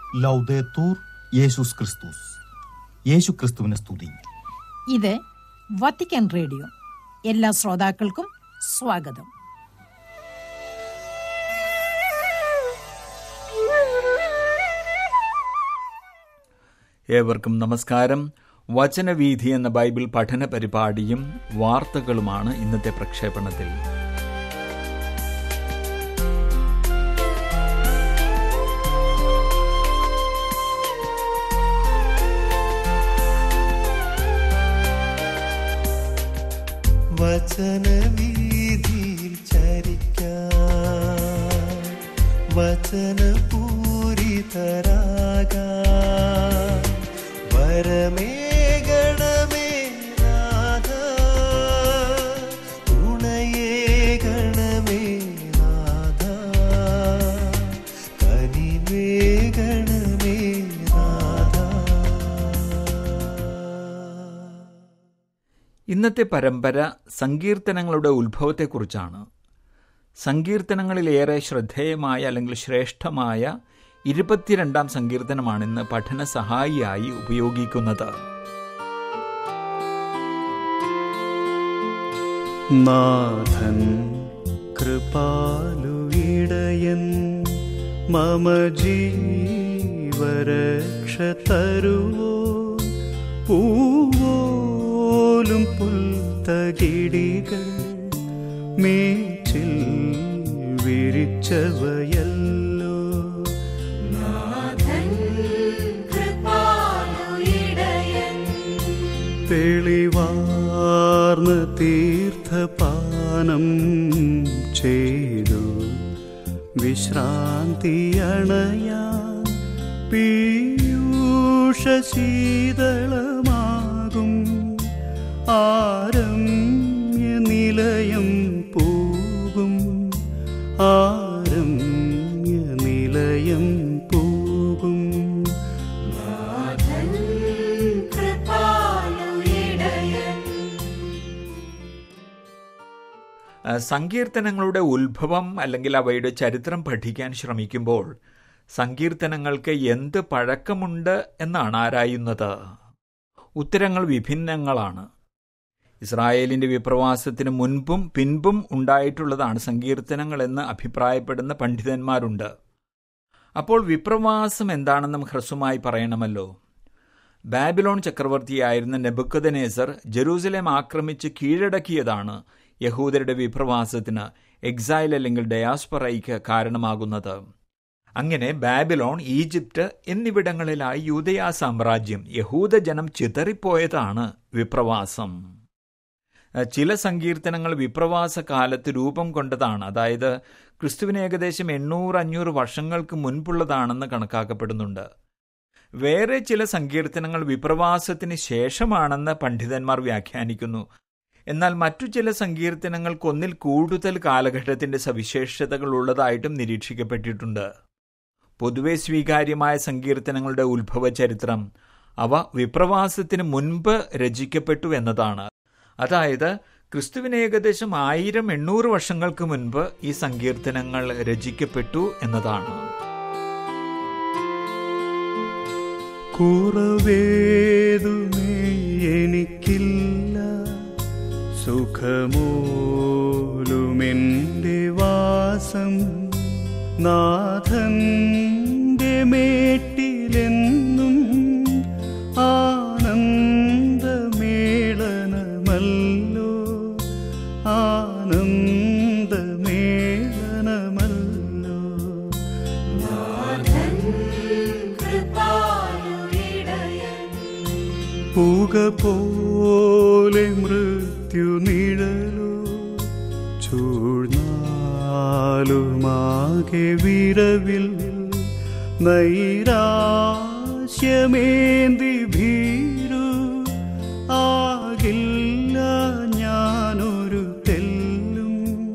ലൗദേത്തൂർ യേശുസ് ക്രിസ്തുസ്. യേശു ക്രിസ്തുവിനെ സ്തുതി. ഇത് വത്തിക്കാൻ റേഡിയോ. എല്ലാ ശ്രോതാക്കൾക്കും സ്വാഗതം. ഏവർക്കും നമസ്കാരം. വചനവീഥി എന്ന ബൈബിൾ പഠന പരിപാടിയും വാർത്തകളുമാണ് ഇന്നത്തെ പ്രക്ഷേപണത്തിൽ. വചനവീഥിയിൽ ചരിക്കാൻ വചനപൂരിതരാകാൻ വരമേകണമേ നാഥ, തുണയേകണമേ നാഥ, കനിവേകണമേ നാഥ. ഇന്നത്തെ പരമ്പര സങ്കീർത്തനങ്ങളുടെ ഉത്ഭവത്തെക്കുറിച്ചാണ്. സങ്കീർത്തനങ്ങളിലേറെ ശ്രദ്ധേയമായ അല്ലെങ്കിൽ ശ്രേഷ്ഠമായ 22-ാം സങ്കീർത്തനമാണ് ഇന്ന് പഠന സഹായിയായി ഉപയോഗിക്കുന്നത്. നാഥൻ കൃപാലുയിടയൻ മമ ജീവരക്ഷ തരുവോ, പൂവോലും പുൽത്തകിടികൾ മേച്ചിൽ വിരിച്ചവയല്ലോ. തെളിവാർന്ന തീർത്ഥപാനം ചെയ്തു വിശ്രാന്തിയണയാൻ പീയൂഷശീതളമാകും ആരമ്യനിലയം പോകും, ആരമ്യനിലയം പോകും. സങ്കീർത്തനങ്ങളുടെ ഉത്ഭവം അല്ലെങ്കിൽ അവയുടെ ചരിത്രം പഠിക്കാൻ ശ്രമിക്കുമ്പോൾ സങ്കീർത്തനങ്ങൾക്ക് എന്ത് പഴക്കമുണ്ട് എന്നാണ് ആരായുന്നത്. ഉത്തരങ്ങൾ വിഭിന്നങ്ങളാണ്. ഇസ്രായേലിന്റെ വിപ്രവാസത്തിന് മുൻപും പിൻപും ഉണ്ടായിട്ടുള്ളതാണ് സങ്കീർത്തനങ്ങളെന്ന് അഭിപ്രായപ്പെടുന്ന പണ്ഡിതന്മാരുണ്ട്. അപ്പോൾ വിപ്രവാസം എന്താണെന്നും ഹ്രസ്വമായി പറയണമല്ലോ. ബാബിലോൺ ചക്രവർത്തിയായിരുന്ന നെബൂഖദ്നേസർ ജെറൂസലേം ആക്രമിച്ച് കീഴടക്കിയതാണ് യഹൂദരുടെ വിപ്രവാസത്തിന്, എക്സൈൽ അല്ലെങ്കിൽ ഡയാസ്പൊറയ്ക്ക് കാരണമാകുന്നത്. അങ്ങനെ ബാബിലോൺ, ഈജിപ്റ്റ് എന്നിവിടങ്ങളിലായി യൂദയാ സാമ്രാജ്യം, യഹൂദജനം ചിതറിപ്പോയതാണ് വിപ്രവാസം. ചില സങ്കീർത്തനങ്ങൾ വിപ്രവാസ കാലത്ത് രൂപം കൊണ്ടതാണ്, അതായത് ക്രിസ്തുവിന് ഏകദേശം 800-500 വർഷങ്ങൾക്ക് മുൻപുള്ളതാണെന്ന് കണക്കാക്കപ്പെടുന്നുണ്ട്. വേറെ ചില സങ്കീർത്തനങ്ങൾ വിപ്രവാസത്തിന് ശേഷമാണെന്ന് പണ്ഡിതന്മാർ വ്യാഖ്യാനിക്കുന്നു. എന്നാൽ മറ്റു ചില സങ്കീർത്തനങ്ങൾക്ക് ഒന്നിൽ കൂടുതൽ കാലഘട്ടത്തിന്റെ സവിശേഷതകൾ ഉള്ളതായിട്ടും നിരീക്ഷിക്കപ്പെട്ടിട്ടുണ്ട്. പൊതുവെ സ്വീകാര്യമായ സങ്കീർത്തനങ്ങളുടെ ഉത്ഭവ ചരിത്രം അവ വിപ്രവാസത്തിന് മുൻപ് രചിക്കപ്പെട്ടു എന്നതാണ്. അതായത് ക്രിസ്തുവിന് ഏകദേശം 1000-800 വർഷങ്ങൾക്ക് മുൻപ് ഈ സങ്കീർത്തനങ്ങൾ രചിക്കപ്പെട്ടു എന്നതാണ്. കുറവേതുമേ എനിക്കില്ല, സുഖമൂലുമെന്റെ വാസം നാഥന്റെ മേട്ടിലെന്നും ആനന്ദമേളനമല്ലോ, ആനന്ദമേളനമല്ലോ. പുക പോലെ മൃത്യുനിഴലോ, ചൂഴ്ന്നാലുമാകെ വിരവിൽ നൈരാശ്യമേന്തി ഭീരു ആകില്ല ഞാനൊരു തെല്ലും,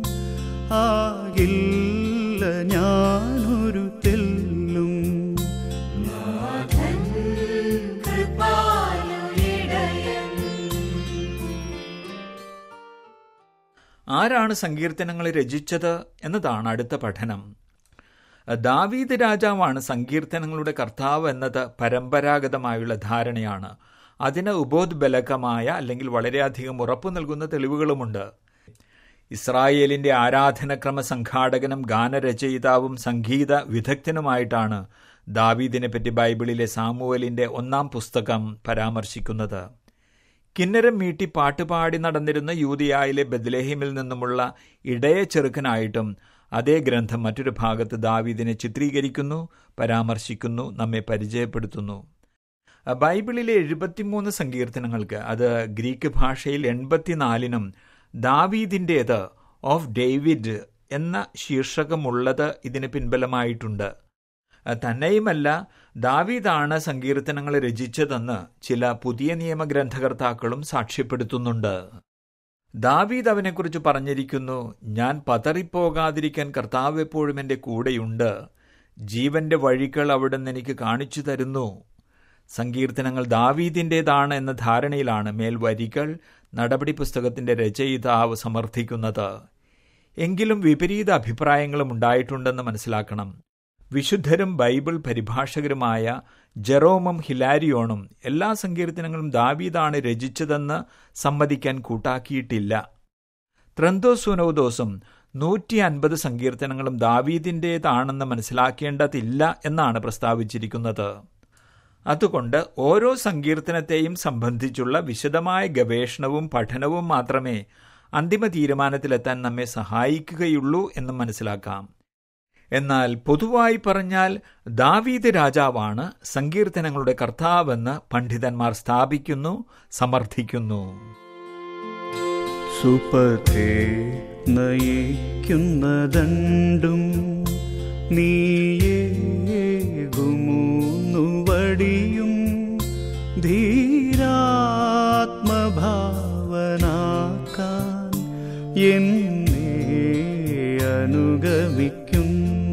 ആകില്ല ഞാനൊരു തെല്ലും. ആരാണ് സങ്കീർത്തനങ്ങൾ രചിച്ചത് എന്നതാണ് അടുത്ത പഠനം. ദാവീദ് രാജാവാണ് സങ്കീർത്തനങ്ങളുടെ കർത്താവ് എന്നത് പരമ്പരാഗതമായുള്ള ധാരണയാണ്. അതിന് ഉപോദ്ബലകമായ അല്ലെങ്കിൽ വളരെയധികം ഉറപ്പു നൽകുന്ന തെളിവുകളുമുണ്ട്. ഇസ്രായേലിന്റെ ആരാധനക്രമ സംഘാടകനും ഗാനരചയിതാവും സംഗീത വിദഗ്ധനുമായിട്ടാണ് ദാവീദിനെ പറ്റി ബൈബിളിലെ സാമുവേലിന്റെ 1-ാം പുസ്തകം പരാമർശിക്കുന്നത്. കിന്നരം മീട്ടി പാട്ടുപാടി നടന്നിരുന്ന യൂദയായിലെ ബെത്ലഹേമിൽ നിന്നുമുള്ള ഇടയ ചെറുക്കനായിട്ടും അതേ ഗ്രന്ഥം മറ്റൊരു ഭാഗത്ത് ദാവീദിനെ ചിത്രീകരിക്കുന്നു, പരാമർശിക്കുന്നു, നമ്മെ പരിചയപ്പെടുത്തുന്നു. ബൈബിളിലെ 73 സങ്കീർത്തനങ്ങൾക്ക്, അത് ഗ്രീക്ക് ഭാഷയിൽ 84-നും ദാവീദിൻ്റേത് ഓഫ് ഡേവിഡ് എന്ന ശീർഷകമുള്ളത് ഇതിന് പിൻബലമായിട്ടുണ്ട്. തന്നെയുമല്ല, ദാവീദാണ് സങ്കീർത്തനങ്ങൾ രചിച്ചതെന്ന് ചില പുതിയ നിയമഗ്രന്ഥകർത്താക്കളും സാക്ഷ്യപ്പെടുത്തുന്നുണ്ട്. ദാവീദ് അവനെക്കുറിച്ച് പറഞ്ഞിരിക്കുന്നു, ഞാൻ പതറിപ്പോകാതിരിക്കാൻ കർത്താവ് എപ്പോഴും എൻ്റെ കൂടെയുണ്ട്, ജീവന്റെ വഴികൾ അവിടുന്ന് എനിക്ക് കാണിച്ചു തരുന്നു. സങ്കീർത്തനങ്ങൾ ദാവീദിൻ്റേതാണ് എന്ന ധാരണയിലാണ് മേൽവരികൾ നടപടി പുസ്തകത്തിന്റെ രചയിതാവ് സമർത്ഥിക്കുന്നത്. എങ്കിലും വിപരീത അഭിപ്രായങ്ങളും ഉണ്ടായിട്ടുണ്ടെന്ന് മനസ്സിലാക്കണം. വിശുദ്ധരും ബൈബിൾ പരിഭാഷകരുമായ ജെറോമും ഹിലാരിയോണും എല്ലാ സങ്കീർത്തനങ്ങളും ദാവീദാണ് രചിച്ചതെന്ന് സമ്മതിക്കാൻ കൂട്ടാക്കിയിട്ടില്ല. ത്രന്തോസുനോദോസും 150 സങ്കീർത്തനങ്ങളും ദാവീദിൻ്റേതാണെന്ന് മനസ്സിലാക്കേണ്ടതില്ല എന്നാണ് പ്രസ്താവിച്ചിരിക്കുന്നത്. അതുകൊണ്ട് ഓരോ സങ്കീർത്തനത്തെയും സംബന്ധിച്ചുള്ള വിശദമായ ഗവേഷണവും പഠനവും മാത്രമേ അന്തിമ തീരുമാനത്തിലെത്താൻ നമ്മെ സഹായിക്കുകയുള്ളൂ എന്ന് മനസ്സിലാക്കാം. എന്നാൽ പൊതുവായി പറഞ്ഞാൽ ദാവീദ് രാജാവാണ് സങ്കീർത്തനങ്ങളുടെ കർത്താവെന്ന് പണ്ഡിതന്മാർ സ്ഥാപിക്കുന്നു, സമർത്ഥിക്കുന്നു. സുപഥേ നയിക്കുന്നതണ്ടും നീയേകുമൂന്നു വടിയും ധീരാത്മഭാവനാക്കാൻ എന്നെ അനുഗമിക്കുന്നു.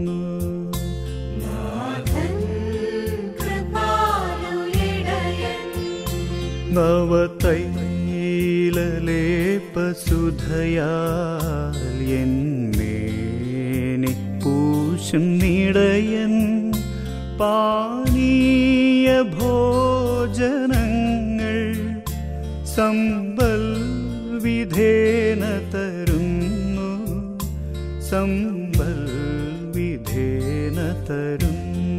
നവതൈലലേപസുധയാൽ എന്നേനി പൂശും നിടയൻ പാനീയ ഭോജനങ്ങൾ സമ്പൽ വിധേന തരുന്നു, സമ്പൽ വിധേന തരുന്നു.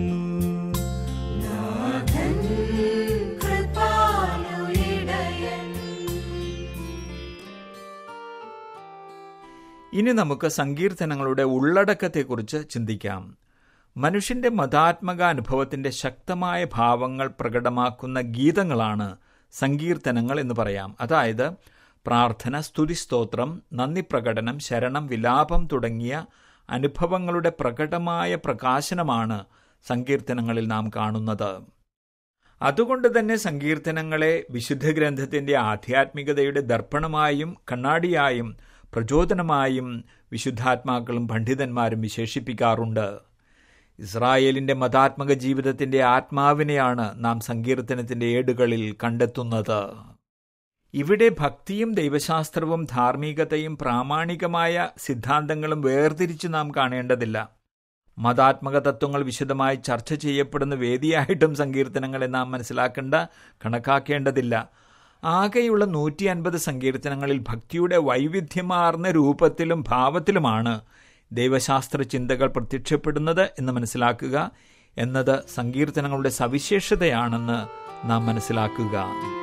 ഇനി നമുക്ക് സങ്കീർത്തനങ്ങളുടെ ഉള്ളടക്കത്തെക്കുറിച്ച് ചിന്തിക്കാം. മനുഷ്യന്റെ മതാത്മക അനുഭവത്തിന്റെ ശക്തമായ ഭാവങ്ങൾ പ്രകടമാക്കുന്ന ഗീതങ്ങളാണ് സങ്കീർത്തനങ്ങൾ എന്ന് പറയാം. അതായത് പ്രാർത്ഥന, സ്തുതിസ്തോത്രം, നന്ദി പ്രകടനം, ശരണം, വിലാപം തുടങ്ങിയ അനുഭവങ്ങളുടെ പ്രകടമായ പ്രകാശനമാണ് സങ്കീർത്തനങ്ങളിൽ നാം കാണുന്നത്. അതുകൊണ്ട് തന്നെ സങ്കീർത്തനങ്ങളെ വിശുദ്ധ ഗ്രന്ഥത്തിന്റെ ആധ്യാത്മികതയുടെ ദർപ്പണമായും കണ്ണാടിയായും പ്രചോദനമായും വിശുദ്ധാത്മാക്കളും പണ്ഡിതന്മാരും വിശേഷിപ്പിക്കാറുണ്ട്. ഇസ്രായേലിന്റെ മതാത്മക ജീവിതത്തിന്റെ ആത്മാവിനെയാണ് നാം സങ്കീർത്തനത്തിന്റെ ഏടുകളിൽ കണ്ടെത്തുന്നത്. ഇവിടെ ഭക്തിയും ദൈവശാസ്ത്രവും ധാർമ്മികതയും പ്രാമാണികമായ സിദ്ധാന്തങ്ങളും വേർതിരിച്ച് നാം കാണേണ്ടതില്ല. മതാത്മക തത്വങ്ങൾ വിശദമായി ചർച്ച ചെയ്യപ്പെടുന്ന വേദിയായിട്ടും സങ്കീർത്തനങ്ങളെ നാം കണക്കാക്കേണ്ടതില്ല. ആകെയുള്ള 150 സങ്കീർത്തനങ്ങളിൽ ഭക്തിയുടെ വൈവിധ്യമാർന്ന രൂപത്തിലും ഭാവത്തിലുമാണ് ദൈവശാസ്ത്ര ചിന്തകൾ പ്രത്യക്ഷപ്പെടുന്നത് എന്ന് മനസ്സിലാക്കുക എന്നത് സങ്കീർത്തനങ്ങളുടെ സവിശേഷതയാണെന്ന് നാം മനസ്സിലാക്കുക.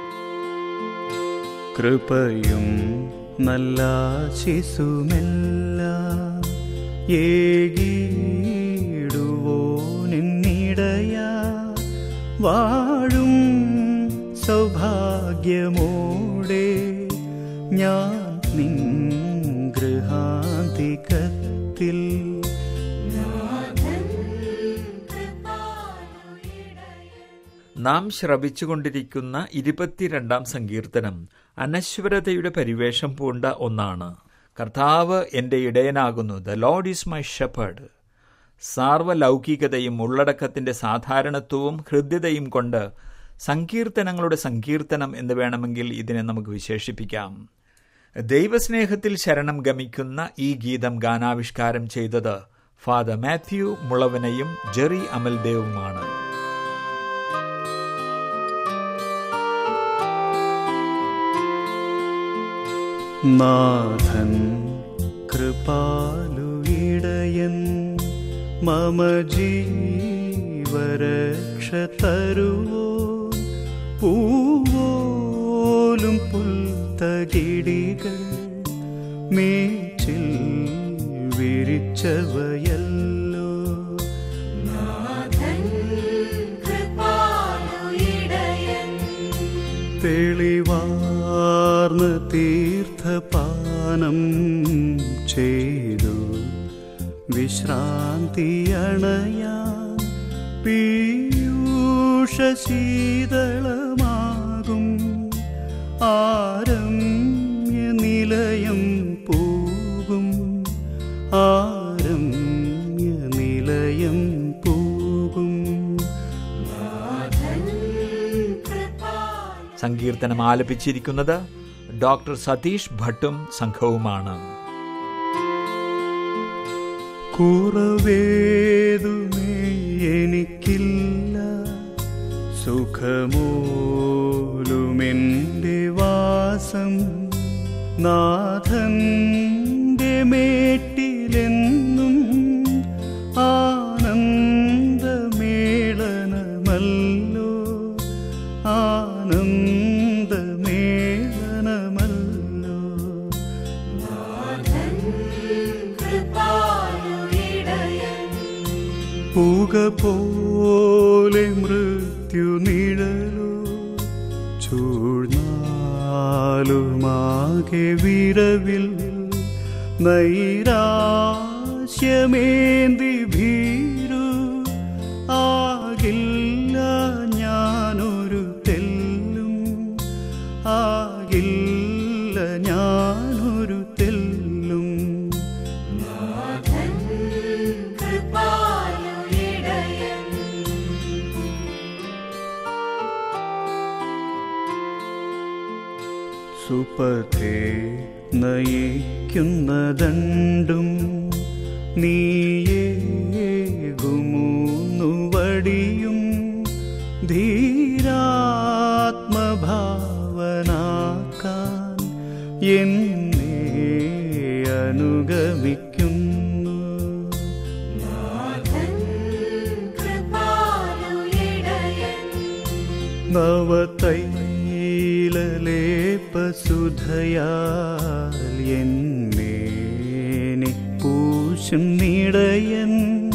കൃപയും നല്ല ശിശുമെല്ലാം ഏകിടുവോനിന്നിടയ വാഴും സൗഭാഗ്യമോടെ ഞാൻ നിൻ ഗൃഹാന്തികത്തിൽ. നാം ശ്രവിച്ചുകൊണ്ടിരിക്കുന്ന 22-ാം സങ്കീർത്തനം അനശ്വരതയുടെ പരിവേഷം പൂണ്ട ഒന്നാണ്. കർത്താവ് എൻ്റെ ഇടയനാകുന്നു, the Lord is my shepherd. സാർവലൗകികതയും ഉള്ളടക്കത്തിന്റെ സാധാരണത്വവും ഹൃദ്യതയും കൊണ്ട് സങ്കീർത്തനങ്ങളുടെ സങ്കീർത്തനം എന്ന് വേണമെങ്കിൽ ഇതിനെ നമുക്ക് വിശേഷിപ്പിക്കാം. ദൈവസ്നേഹത്തിൽ ശരണം ഗമിക്കുന്ന ഈ ഗീതം ഗാനാവിഷ്കാരം ചെയ്തത് ഫാദർ മാത്യു മുളവനയും ജെറി അമൽദേവുമാണ്. നാഥൻ കൃപാലു ഇടയൻ മമ ജീവരക്ഷ തരുവോ, പൂവോലും പുൽത്തകിടികൾ മേച്ചിൽ വിരിച്ചവയല്ലോ. തെളിവാർന്ന തീർത്ഥപാനം ചെയ്തു വിശ്രാന്തിയണയാൻ പീയൂഷശീതളമാകും ആരമ്യനിലയം പൂകും, ആരമ്യനിലയം പൂകും. സങ്കീർത്തനം ആലപിച്ചിരിക്കുന്നത് ഡോക്ടർ സതീഷ് ഭട്ടും സംഘവുമാണ്. കുറവേതുമേ എനിക്കില്ല, സുഖമൂലുമെൻ്റെ വാസം നാഥന്റെ മേട്ടിലെന്നും ആനന്ദമേളനമല്ലോ, ആനന്ദമേളനമല്ലോ. പുക പോലെ മൃത്യുനിഴലോ, ചൂഴ്ന്നാലുമാകെ വിരവിൽ നൈരാശ്യമേന്തി ഭീരു ആകില്ല ഞാനൊരു തെല്ലും, ആകില്ല ഞാനൊരു തെല്ലും. സുപഥേ നയിക്കുന്ന ദണ്ഡും നീയേകുമൂന്നു വടിയും ധീരാത്മഭാവനാക്കാൻ എന്നെ അനുഗമിക്കുന്നു. നവതൈലലേപസുധയാൽ എന്നേനെ പൂശും നിടയൻ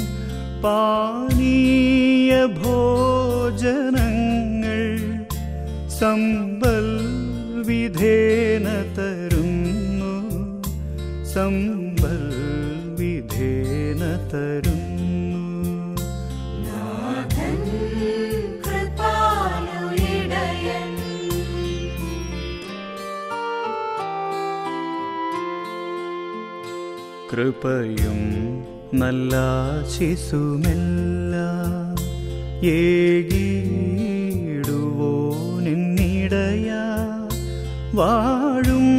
പാനീയ ഭോജനങ്ങൾ സമ്പൽ വിധേന തരുന്നു, സമ്പൽ വിധേന തരുന്നു. കൃപയും നല്ല ശിശുമെല്ലാം ഏകിടുവോനിന്നിടയാ, വാഴും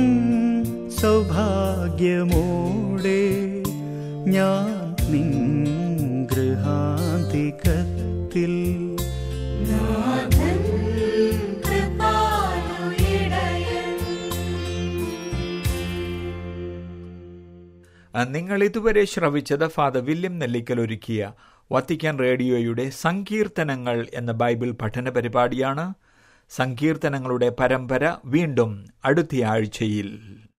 സൗഭാഗ്യമോടെ ഞാൻ നിൻ ഗൃഹാന്തികത്തിൽ. നിങ്ങൾ ഇതുവരെ ശ്രവിച്ചത് ഫാദർ വില്യം നെല്ലിക്കൽ ഒരുക്കിയ വത്തിക്കാൻ റേഡിയോയുടെ സങ്കീർത്തനങ്ങൾ എന്ന ബൈബിൾ പഠന പരിപാടിയാണ്. സങ്കീർത്തനങ്ങളുടെ പരമ്പര വീണ്ടും അടുത്ത ആഴ്ചയിൽ.